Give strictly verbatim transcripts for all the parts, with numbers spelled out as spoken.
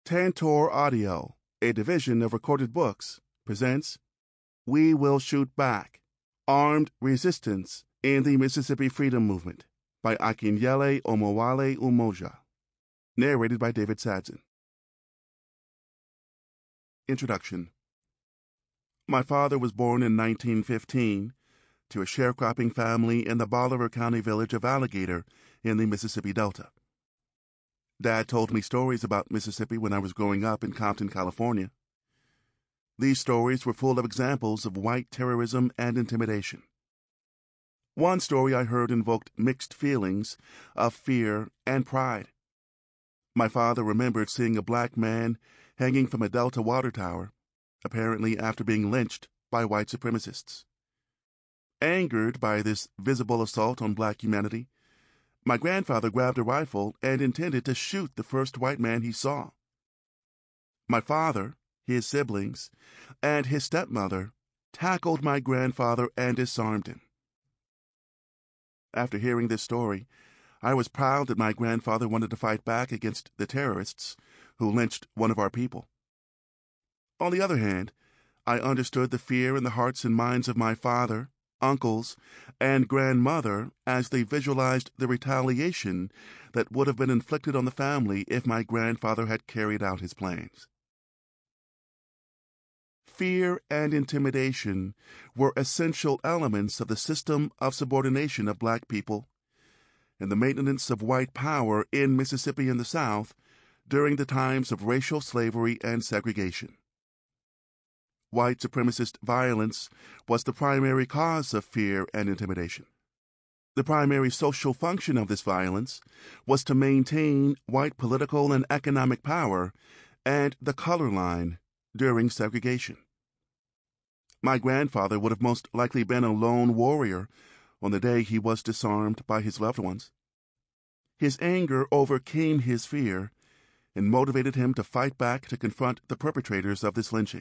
Tantor Audio, a division of Recorded Books, presents We Will Shoot Back, Armed Resistance in the Mississippi Freedom Movement by Akinyele Omowale Umoja. Narrated by David Sadson. Introduction. My father was born in nineteen fifteen to a sharecropping family in the Bolivar County village of Alligator in the Mississippi Delta. Dad told me stories about Mississippi when I was growing up in Compton, California. These stories were full of examples of white terrorism and intimidation. One story I heard invoked mixed feelings of fear and pride. My father remembered seeing a black man hanging from a Delta water tower, apparently after being lynched by white supremacists. Angered by this visible assault on black humanity, my grandfather grabbed a rifle and intended to shoot the first white man he saw. My father, his siblings, and his stepmother tackled my grandfather and disarmed him. After hearing this story, I was proud that my grandfather wanted to fight back against the terrorists who lynched one of our people. On the other hand, I understood the fear in the hearts and minds of my father, uncles, and grandmother as they visualized the retaliation that would have been inflicted on the family if my grandfather had carried out his plans. Fear and intimidation were essential elements of the system of subordination of black people and the maintenance of white power in Mississippi and the South during the times of racial slavery and segregation. White supremacist violence was the primary cause of fear and intimidation. The primary social function of this violence was to maintain white political and economic power and the color line during segregation. My grandfather would have most likely been a lone warrior on the day he was disarmed by his loved ones. His anger overcame his fear and motivated him to fight back to confront the perpetrators of this lynching.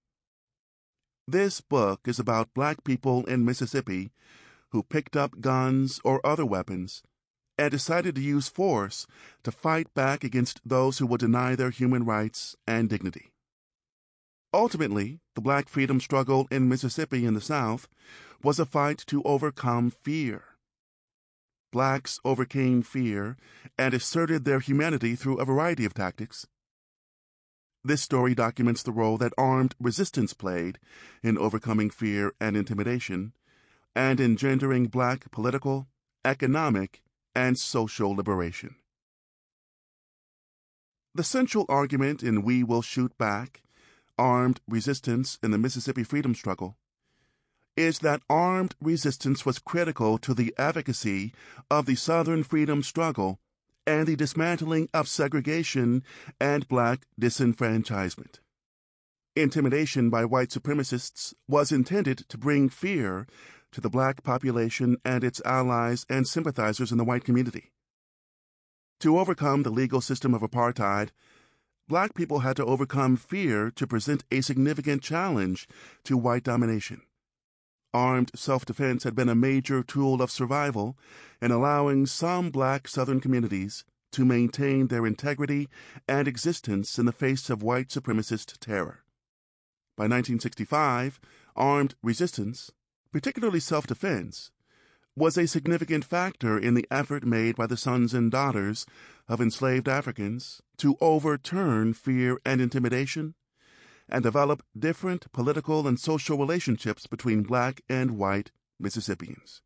This book is about black people in Mississippi who picked up guns or other weapons and decided to use force to fight back against those who would deny their human rights and dignity. Ultimately, the black freedom struggle in Mississippi and the South was a fight to overcome fear. Blacks overcame fear and asserted their humanity through a variety of tactics. This story documents the role that armed resistance played in overcoming fear and intimidation and engendering black political, economic, and social liberation. The central argument in We Will Shoot Back, Armed Resistance in the Mississippi Freedom Struggle, is that armed resistance was critical to the advocacy of the Southern freedom struggle and the dismantling of segregation and black disenfranchisement. Intimidation by white supremacists was intended to bring fear to the black population and its allies and sympathizers in the white community. To overcome the legal system of apartheid, black people had to overcome fear to present a significant challenge to white domination. Armed self-defense had been a major tool of survival in allowing some black Southern communities to maintain their integrity and existence in the face of white supremacist terror. By nineteen sixty-five, armed resistance, particularly self-defense, was a significant factor in the effort made by the sons and daughters of enslaved Africans to overturn fear and intimidation and develop different political and social relationships between black and white Mississippians.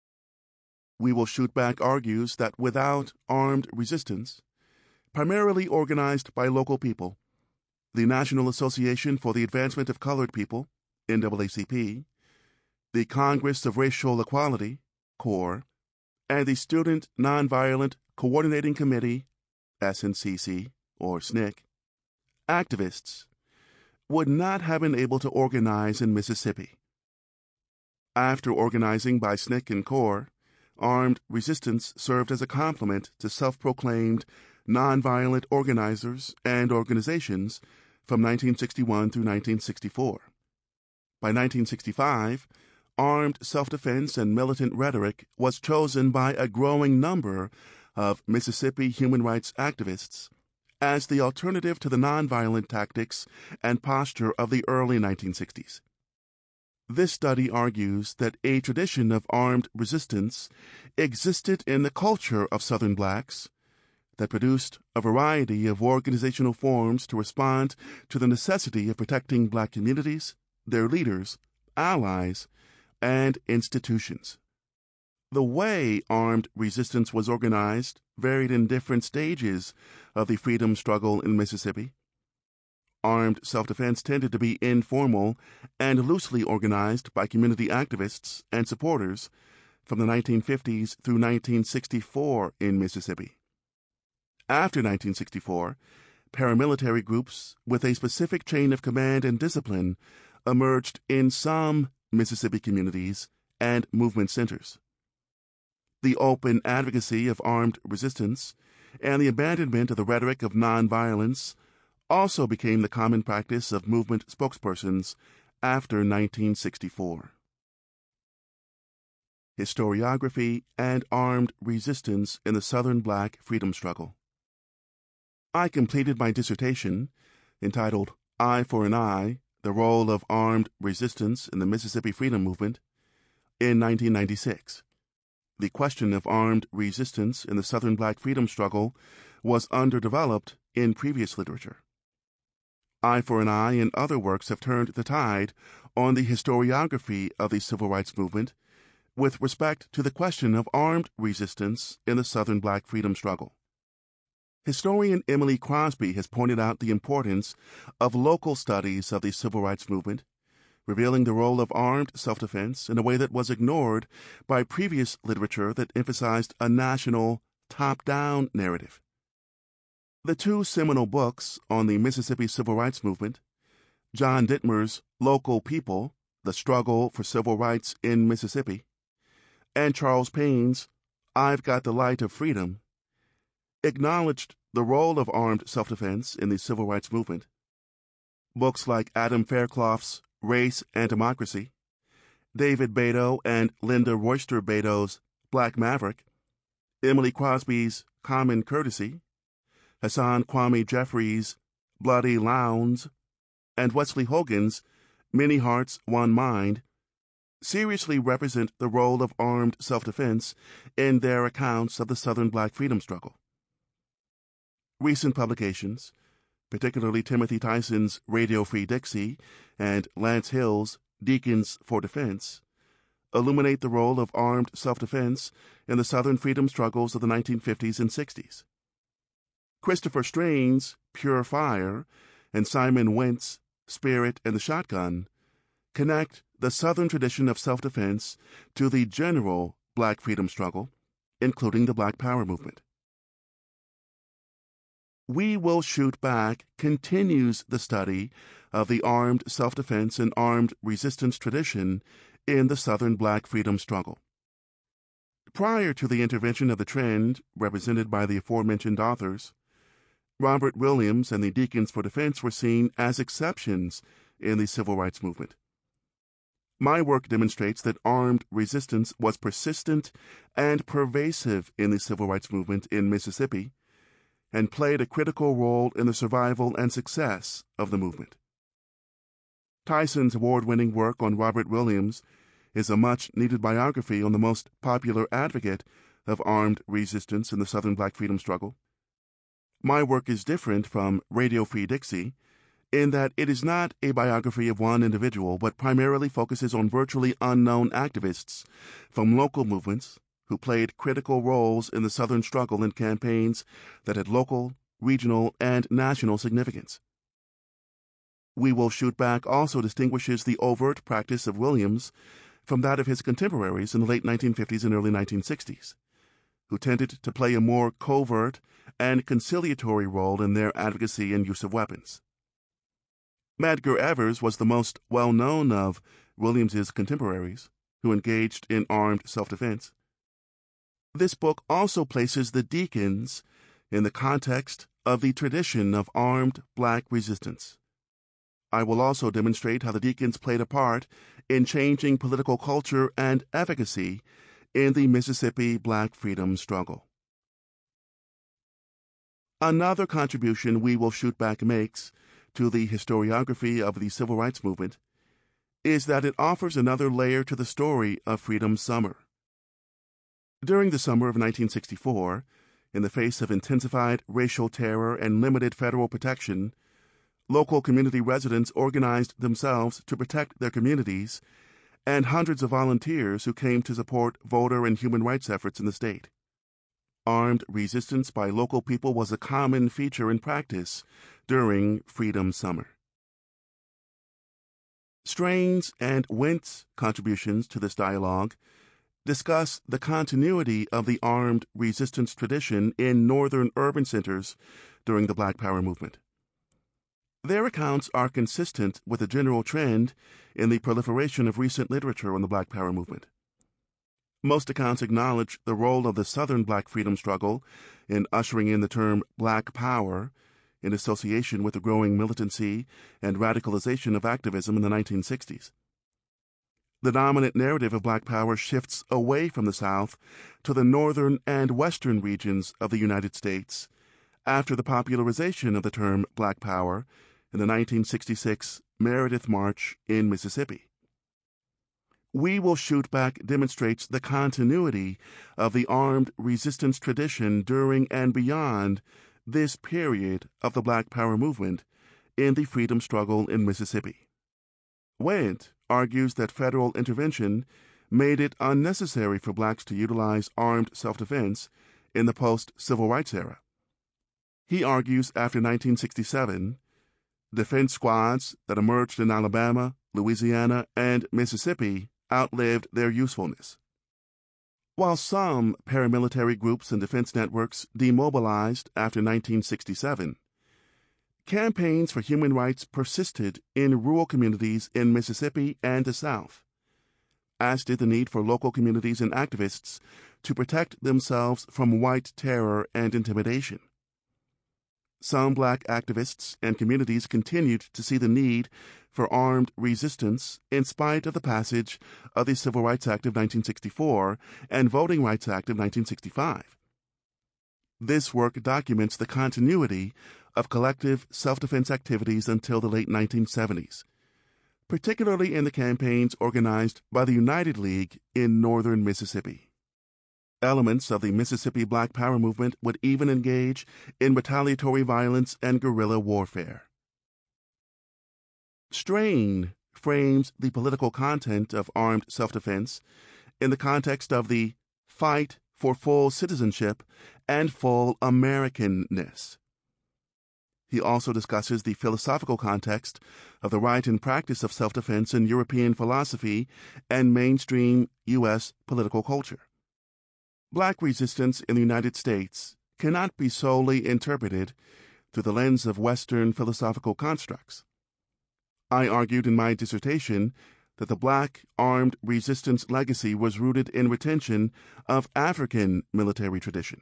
We Will Shoot Back argues that without armed resistance, primarily organized by local people, the National Association for the Advancement of Colored People, N double A C P, the Congress of Racial Equality, CORE, and the Student Nonviolent Coordinating Committee, S N C C, or S N C C, activists would not have been able to organize in Mississippi. After organizing by S N C C and CORE, armed resistance served as a complement to self-proclaimed nonviolent organizers and organizations from nineteen sixty-one through nineteen sixty-four. By nineteen sixty-five, armed self-defense and militant rhetoric was chosen by a growing number of Mississippi human rights activists as the alternative to the nonviolent tactics and posture of the early nineteen sixties. This study argues that a tradition of armed resistance existed in the culture of Southern blacks that produced a variety of organizational forms to respond to the necessity of protecting black communities, their leaders, allies, and institutions. The way armed resistance was organized varied in different stages of the freedom struggle in Mississippi. Armed self-defense tended to be informal and loosely organized by community activists and supporters from the nineteen fifties through nineteen sixty-four in Mississippi. After nineteen sixty-four, paramilitary groups with a specific chain of command and discipline emerged in some Mississippi communities and movement centers. The open advocacy of armed resistance and the abandonment of the rhetoric of nonviolence also became the common practice of movement spokespersons after nineteen sixty-four. Historiography and Armed Resistance in the Southern Black Freedom Struggle. I completed my dissertation, entitled Eye for an Eye, The Role of Armed Resistance in the Mississippi Freedom Movement, in nineteen ninety-six. The question of armed resistance in the Southern Black Freedom Struggle was underdeveloped in previous literature. Eye for an Eye and other works have turned the tide on the historiography of the Civil Rights Movement with respect to the question of armed resistance in the Southern Black Freedom Struggle. Historian Emily Crosby has pointed out the importance of local studies of the Civil Rights Movement, revealing the role of armed self-defense in a way that was ignored by previous literature that emphasized a national, top-down narrative. The two seminal books on the Mississippi Civil Rights Movement, John Dittmer's Local People, The Struggle for Civil Rights in Mississippi, and Charles Payne's I've Got the Light of Freedom, acknowledged the role of armed self-defense in the Civil Rights Movement. Books like Adam Fairclough's Race and Democracy, David Beto and Linda Royster Beto's Black Maverick, Emily Crosby's Common Courtesy, Hassan Kwame Jeffries' Bloody Lowndes, and Wesley Hogan's Many Hearts, One Mind seriously represent the role of armed self-defense in their accounts of the Southern Black freedom struggle. Recent publications, particularly Timothy Tyson's Radio Free Dixie and Lance Hill's Deacons for Defense, illuminate the role of armed self-defense in the Southern freedom struggles of the nineteen fifties and sixties. Christopher Strain's Pure Fire and Simon Wendt's Spirit and the Shotgun connect the Southern tradition of self-defense to the general Black freedom struggle, including the Black Power movement. We Will Shoot Back continues the study of the armed self-defense and armed resistance tradition in the Southern Black freedom struggle. Prior to the intervention of the trend represented by the aforementioned authors, Robert Williams and the Deacons for Defense were seen as exceptions in the civil rights movement. My work demonstrates that armed resistance was persistent and pervasive in the civil rights movement in Mississippi and played a critical role in the survival and success of the movement. Tyson's award-winning work on Robert Williams is a much-needed biography on the most popular advocate of armed resistance in the Southern Black freedom struggle. My work is different from Radio Free Dixie in that it is not a biography of one individual, but primarily focuses on virtually unknown activists from local movements who played critical roles in the Southern struggle in campaigns that had local, regional, and national significance. We Will Shoot Back also distinguishes the overt practice of Williams from that of his contemporaries in the late nineteen fifties and early nineteen sixties, who tended to play a more covert and conciliatory role in their advocacy and use of weapons. Medgar Evers was the most well-known of Williams's contemporaries who engaged in armed self-defense. This book also places the Deacons in the context of the tradition of armed Black resistance. I will also demonstrate how the Deacons played a part in changing political culture and efficacy in the Mississippi Black freedom struggle. Another contribution We Will Shoot Back makes to the historiography of the civil rights movement is that it offers another layer to the story of Freedom Summer. During the summer of nineteen sixty-four, in the face of intensified racial terror and limited federal protection, local community residents organized themselves to protect their communities, and hundreds of volunteers who came to support voter and human rights efforts in the state. Armed resistance by local people was a common feature in practice during Freedom Summer. Strain's and Wendt's contributions to this dialogue discuss the continuity of the armed resistance tradition in northern urban centers during the Black Power movement. Their accounts are consistent with a general trend in the proliferation of recent literature on the Black Power movement. Most accounts acknowledge the role of the Southern Black freedom struggle in ushering in the term Black Power in association with the growing militancy and radicalization of activism in the nineteen sixties. The dominant narrative of Black Power shifts away from the South to the northern and western regions of the United States after the popularization of the term Black Power in the nineteen sixty-six Meredith March in Mississippi. We Will Shoot Back demonstrates the continuity of the armed resistance tradition during and beyond this period of the Black Power movement in the freedom struggle in Mississippi. Wendt argues that federal intervention made it unnecessary for blacks to utilize armed self-defense in the post-civil rights era. He argues after nineteen sixty-seven, defense squads that emerged in Alabama, Louisiana, and Mississippi outlived their usefulness. While some paramilitary groups and defense networks demobilized after nineteen sixty-seven, campaigns for human rights persisted in rural communities in Mississippi and the South, as did the need for local communities and activists to protect themselves from white terror and intimidation. Some black activists and communities continued to see the need for armed resistance in spite of the passage of the Civil Rights Act of nineteen sixty-four and Voting Rights Act of nineteen sixty-five. This work documents the continuity of collective self-defense activities until the late nineteen seventies, particularly in the campaigns organized by the United League in northern Mississippi. Elements of the Mississippi Black Power movement would even engage in retaliatory violence and guerrilla warfare. Strain frames the political content of armed self-defense in the context of the fight for full citizenship and full Americanness. He also discusses the philosophical context of the right and practice of self-defense in European philosophy and mainstream U S political culture. Black resistance in the United States cannot be solely interpreted through the lens of Western philosophical constructs. I argued in my dissertation that the black armed resistance legacy was rooted in retention of African military tradition.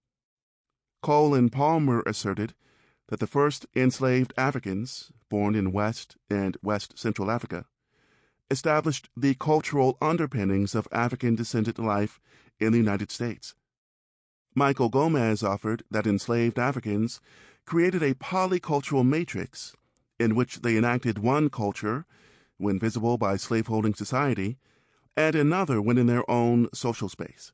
Cole and Palmer asserted that the first enslaved Africans, born in West and West Central Africa, established the cultural underpinnings of African-descendant life in the United States. Michael Gomez offered that enslaved Africans created a polycultural matrix in which they enacted one culture when visible by slaveholding society and another when in their own social space.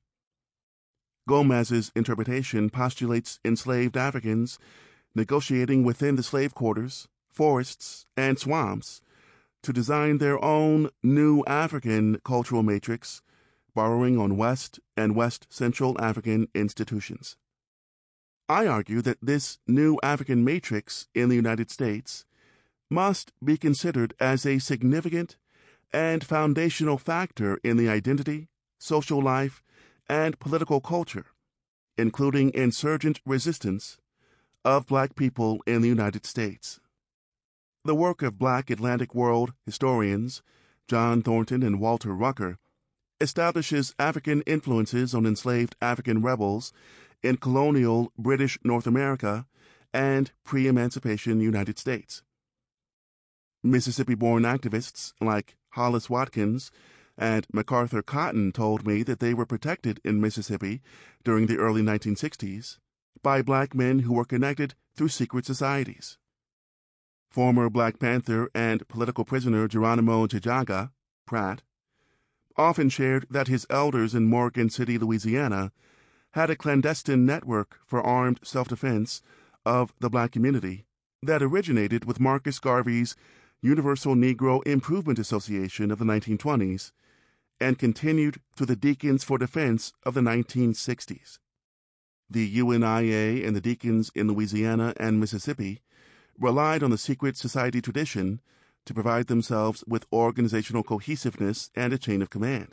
Gomez's interpretation postulates enslaved Africans negotiating within the slave quarters, forests, and swamps to design their own new African cultural matrix, borrowing on West and West Central African institutions. I argue that this new African matrix in the United States must be considered as a significant and foundational factor in the identity, social life, and political culture, including insurgent resistance, of black people in the United States. The work of black Atlantic world historians John Thornton and Walter Rucker establishes African influences on enslaved African rebels in colonial British North America and pre-emancipation United States. Mississippi-born activists like Hollis Watkins and MacArthur Cotton told me that they were protected in Mississippi during the early nineteen sixties by black men who were connected through secret societies. Former Black Panther and political prisoner Geronimo Jijaga, Pratt, often shared that his elders in Morgan City, Louisiana, had a clandestine network for armed self-defense of the black community that originated with Marcus Garvey's Universal Negro Improvement Association of the nineteen twenties and continued through the Deacons for Defense of the nineteen sixties. The U N I A and the Deacons in Louisiana and Mississippi relied on the secret society tradition to provide themselves with organizational cohesiveness and a chain of command.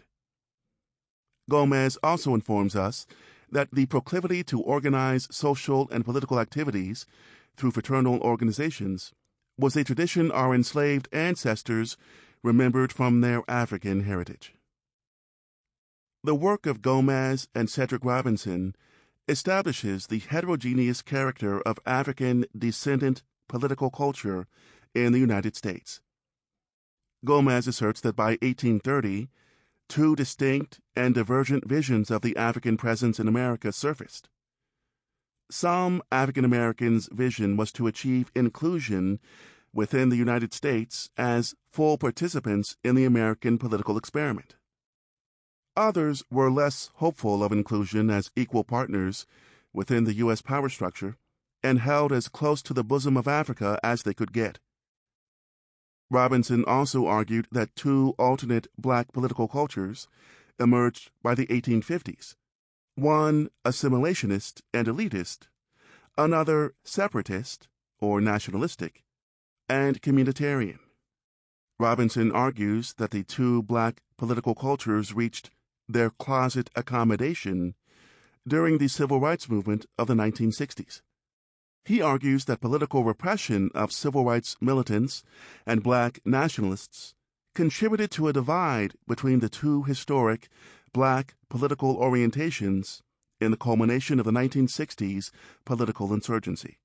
Gomez also informs us that the proclivity to organize social and political activities through fraternal organizations was a tradition our enslaved ancestors remembered from their African heritage. The work of Gomez and Cedric Robinson establishes the heterogeneous character of African descendant political culture in the United States. Gomez asserts that by eighteen thirty, two distinct and divergent visions of the African presence in America surfaced. Some African Americans' vision was to achieve inclusion within the United States as full participants in the American political experiment. Others were less hopeful of inclusion as equal partners within the U S power structure and held as close to the bosom of Africa as they could get. Robinson also argued that two alternate black political cultures emerged by the eighteen fifties, one assimilationist and elitist, another separatist or nationalistic, and communitarian. Robinson argues that the two black political cultures reached their closet accommodation during the civil rights movement of the nineteen sixties. He argues that political repression of civil rights militants and black nationalists contributed to a divide between the two historic black political orientations in the culmination of the nineteen sixties political insurgency.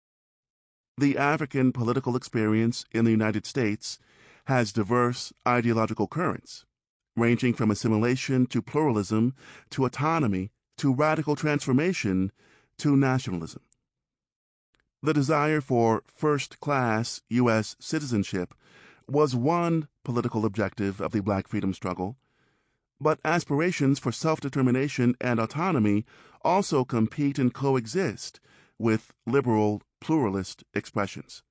The African political experience in the United States has diverse ideological currents, ranging from assimilation to pluralism to autonomy to radical transformation to nationalism. The desire for first-class U S citizenship was one political objective of the Black freedom struggle, but aspirations for self-determination and autonomy also compete and coexist with liberal pluralist expressions.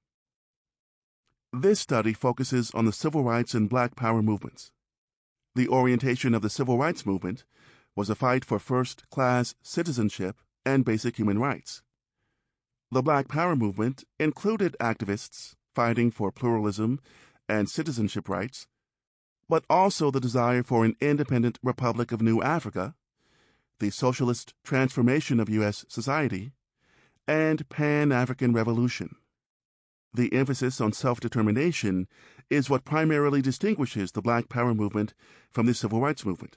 This study focuses on the civil rights and Black power movements. The orientation of the civil rights movement was a fight for first-class citizenship and basic human rights. The Black Power movement included activists fighting for pluralism and citizenship rights, but also the desire for an independent Republic of New Africa, the socialist transformation of U S society, and Pan-African revolution. The emphasis on self-determination is what primarily distinguishes the Black Power movement from the Civil Rights Movement.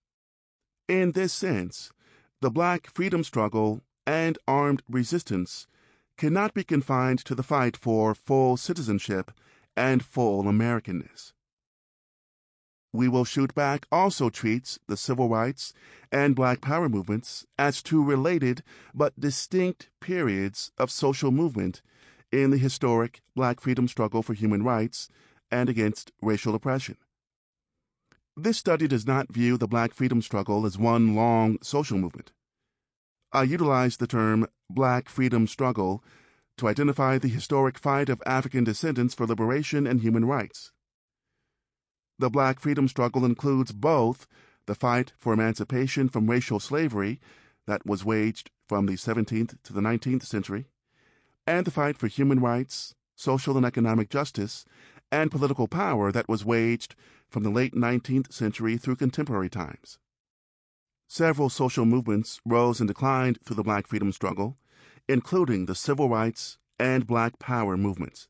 In this sense, the Black freedom struggle and armed resistance cannot be confined to the fight for full citizenship and full Americanness. We Will Shoot Back also treats the civil rights and Black power movements as two related but distinct periods of social movement in the historic Black freedom struggle for human rights and against racial oppression. This study does not view the Black freedom struggle as one long social movement. I utilize the term Black freedom struggle to identify the historic fight of African descendants for liberation and human rights. The Black freedom struggle includes both the fight for emancipation from racial slavery that was waged from the seventeenth to the nineteenth century, and the fight for human rights, social and economic justice, and political power that was waged from the late nineteenth century through contemporary times. Several social movements rose and declined through the Black freedom struggle, including the civil rights and Black power movements.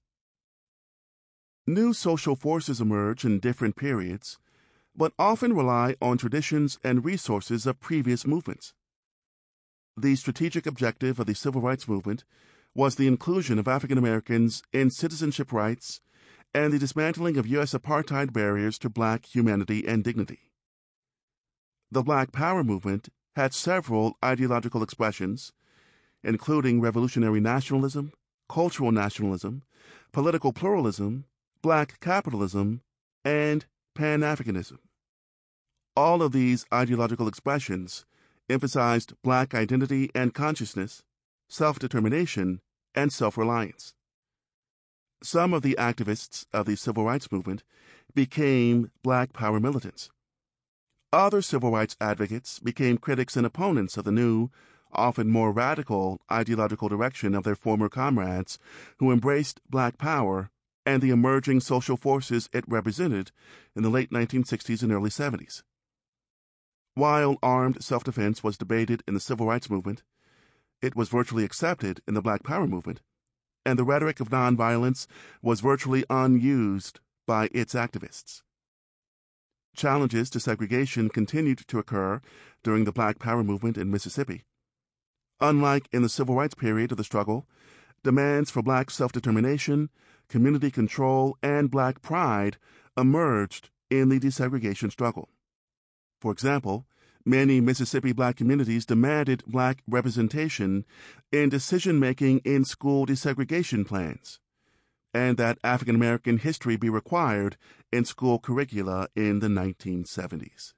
New social forces emerge in different periods, but often rely on traditions and resources of previous movements. The strategic objective of the civil rights movement was the inclusion of African Americans in citizenship rights and the dismantling of U S apartheid barriers to Black humanity and dignity. The Black Power movement had several ideological expressions, including revolutionary nationalism, cultural nationalism, political pluralism, black capitalism, and Pan-Africanism. All of these ideological expressions emphasized black identity and consciousness, self-determination, and self-reliance. Some of the activists of the civil rights movement became black power militants. Other civil rights advocates became critics and opponents of the new, often more radical ideological direction of their former comrades who embraced black power and the emerging social forces it represented in the late nineteen sixties and early seventies. While armed self-defense was debated in the civil rights movement, it was virtually accepted in the black power movement, and the rhetoric of nonviolence was virtually unused by its activists. Challenges to segregation continued to occur during the black power movement in Mississippi. Unlike in the civil rights period of the struggle, demands for black self-determination, community control, and black pride emerged in the desegregation struggle. For example, many Mississippi black communities demanded black representation in decision-making in school desegregation plans, and that African American history be required in school curricula in the nineteen seventies.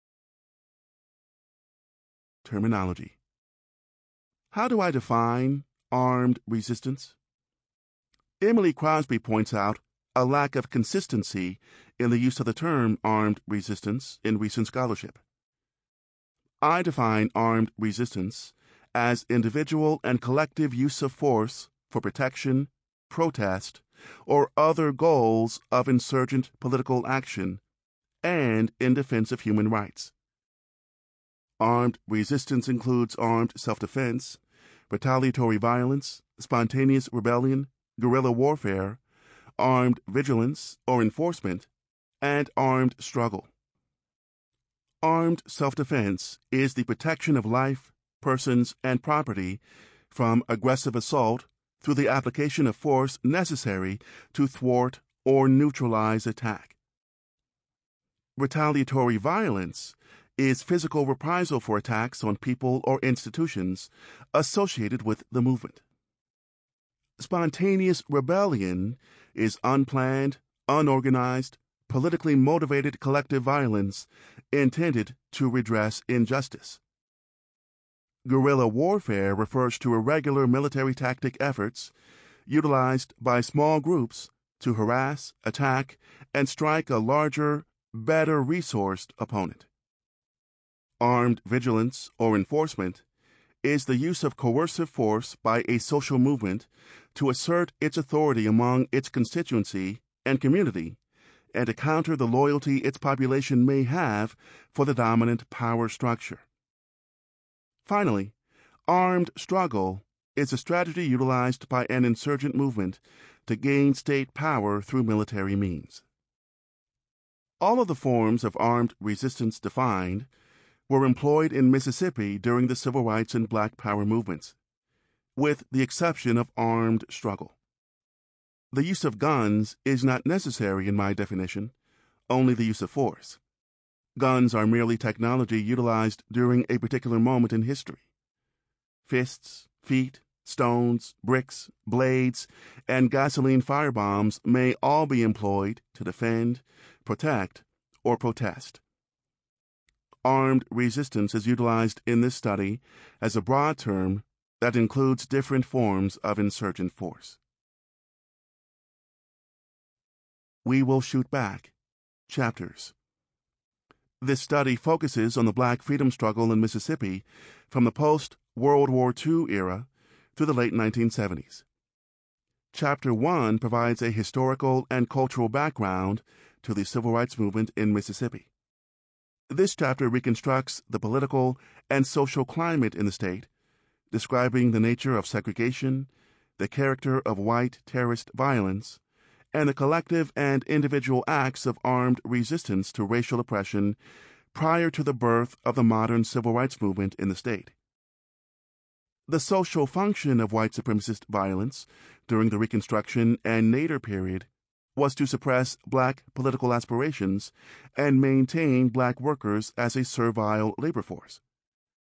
Terminology. How do I define armed resistance? Emily Crosby points out a lack of consistency in the use of the term armed resistance in recent scholarship. I define armed resistance as individual and collective use of force for protection, protest, or other goals of insurgent political action and in defense of human rights. Armed resistance includes armed self-defense, retaliatory violence, spontaneous rebellion, guerrilla warfare, armed vigilance or enforcement, and armed struggle. Armed self-defense is the protection of life, persons, and property from aggressive assault through the application of force necessary to thwart or neutralize attack. Retaliatory violence is physical reprisal for attacks on people or institutions associated with the movement. Spontaneous rebellion is unplanned, unorganized, politically motivated collective violence intended to redress injustice. Guerrilla warfare refers to irregular military tactic efforts utilized by small groups to harass, attack, and strike a larger, better resourced opponent. Armed vigilance or enforcement is the use of coercive force by a social movement to assert its authority among its constituency and community and to counter the loyalty its population may have for the dominant power structure. Finally, armed struggle is a strategy utilized by an insurgent movement to gain state power through military means. All of the forms of armed resistance defined were employed in Mississippi during the civil rights and black power movements, with the exception of armed struggle. The use of guns is not necessary in my definition, only the use of force. Guns are merely technology utilized during a particular moment in history. Fists, feet, stones, bricks, blades, and gasoline firebombs may all be employed to defend, protect, or protest. Armed resistance is utilized in this study as a broad term that includes different forms of insurgent force. We Will Shoot Back. Chapters. This study focuses on the black freedom struggle in Mississippi from the post-World War Two era to the late nineteen seventies. Chapter one provides a historical and cultural background to the civil rights movement in Mississippi. This chapter reconstructs the political and social climate in the state, describing the nature of segregation, the character of white terrorist violence, and the collective and individual acts of armed resistance to racial oppression prior to the birth of the modern civil rights movement in the state. The social function of white supremacist violence during the Reconstruction and Nader period was to suppress black political aspirations and maintain black workers as a servile labor force.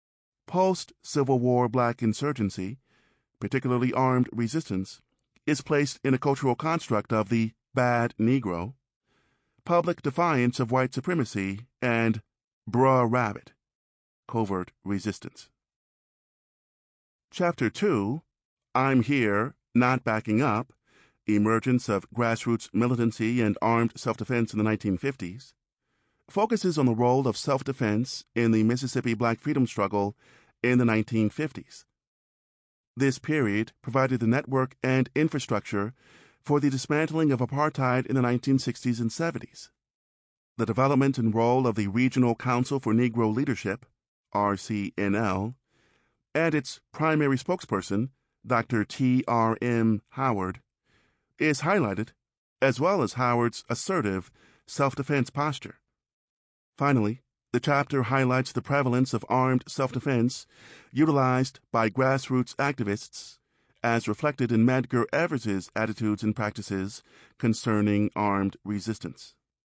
Post-Civil War black insurgency, particularly armed resistance, is placed in a cultural construct of the bad Negro, public defiance of white supremacy, and Bruh Rabbit, covert resistance. Chapter two, I'm Here, Not Backing Up, Emergence of Grassroots Militancy and Armed Self-Defense in the nineteen fifties, focuses on the role of self-defense in the Mississippi Black Freedom Struggle in the nineteen fifties. This period provided the network and infrastructure for the dismantling of apartheid in the nineteen sixties and seventies. The development and role of the Regional Council for Negro Leadership, R C N L, and its primary spokesperson, Doctor T R M Howard, is highlighted, as well as Howard's assertive self-defense posture. Finally, the chapter highlights the prevalence of armed self-defense utilized by grassroots activists, as reflected in Medgar Evers's attitudes and practices concerning armed resistance.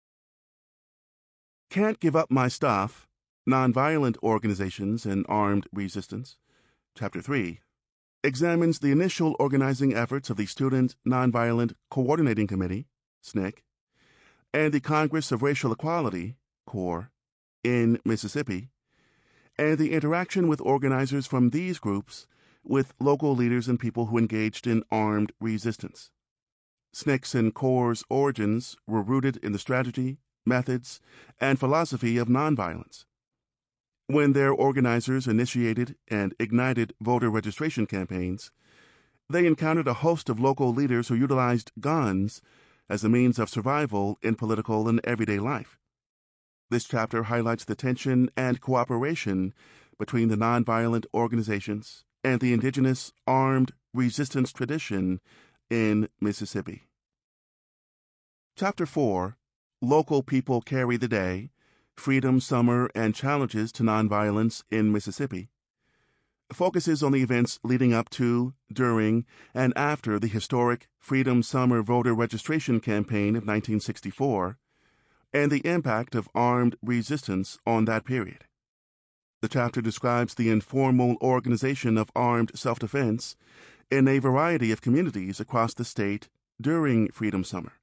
Can't Give Up My Stuff, Nonviolent Organizations and Armed Resistance, Chapter three, examines the initial organizing efforts of the Student Nonviolent Coordinating Committee, S N C C, and the Congress of Racial Equality, C O R, in Mississippi, and the interaction with organizers from these groups with local leaders and people who engaged in armed resistance. S N C C's and C O R's origins were rooted in the strategy, methods, and philosophy of nonviolence. When their organizers initiated and ignited voter registration campaigns, they encountered a host of local leaders who utilized guns as a means of survival in political and everyday life. This chapter highlights the tension and cooperation between the nonviolent organizations and the indigenous armed resistance tradition in Mississippi. Chapter four, Local People Carry the Day, Freedom Summer and Challenges to Nonviolence in Mississippi, focuses on the events leading up to, during, and after the historic Freedom Summer voter registration campaign of nineteen sixty-four, and the impact of armed resistance on that period. The chapter describes the informal organization of armed self-defense in a variety of communities across the state during Freedom Summer.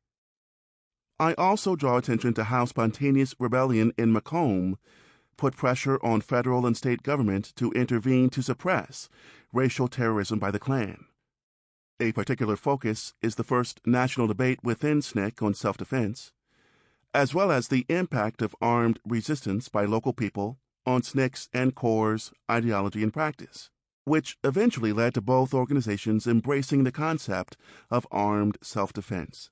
I also draw attention to how spontaneous rebellion in Macomb put pressure on federal and state government to intervene to suppress racial terrorism by the Klan. A particular focus is the first national debate within S N C C on self-defense, as well as the impact of armed resistance by local people on S N C C's and C O R's ideology and practice, which eventually led to both organizations embracing the concept of armed self-defense.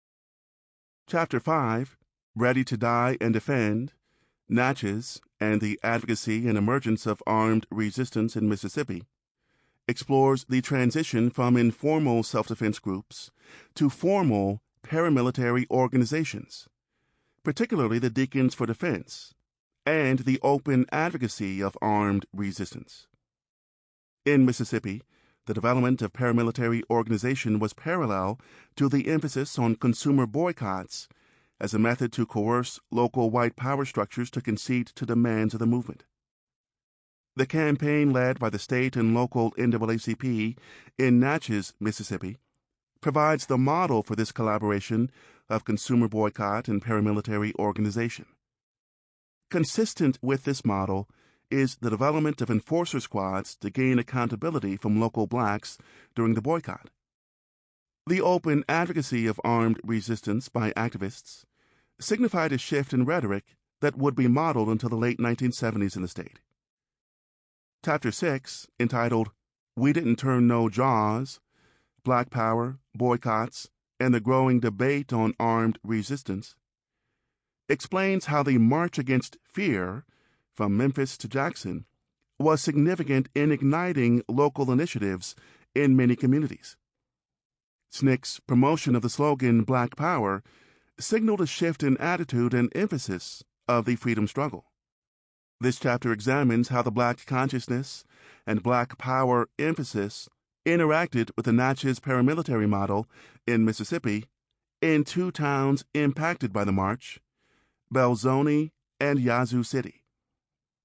Chapter five, Ready to Die and Defend, Natchez and the Advocacy and Emergence of Armed Resistance in Mississippi, explores the transition from informal self-defense groups to formal paramilitary organizations, particularly the Deacons for Defense, and the open advocacy of armed resistance. In Mississippi, the development of paramilitary organization was parallel to the emphasis on consumer boycotts as a method to coerce local white power structures to concede to demands of the movement. The campaign led by the state and local N double A C P in Natchez, Mississippi, provides the model for this collaboration of consumer boycott and paramilitary organization. Consistent with this model is the development of enforcer squads to gain accountability from local blacks during the boycott. The open advocacy of armed resistance by activists signified a shift in rhetoric that would be modeled until the late nineteen seventies in the state. Chapter six, entitled We Didn't Turn No Jaws, Black Power, Boycotts, and the Growing Debate on Armed Resistance, explains how the March Against Fear from Memphis to Jackson was significant in igniting local initiatives in many communities. S N C C's promotion of the slogan Black Power signaled a shift in attitude and emphasis of the freedom struggle. This chapter examines how the black consciousness and black power emphasis interacted with the Natchez paramilitary model in Mississippi in two towns impacted by the march, Belzoni and Yazoo City.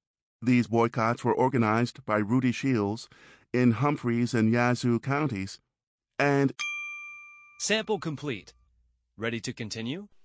These boycotts were organized by Rudy Shields in Humphreys and Yazoo counties, and Sample complete. Ready to continue?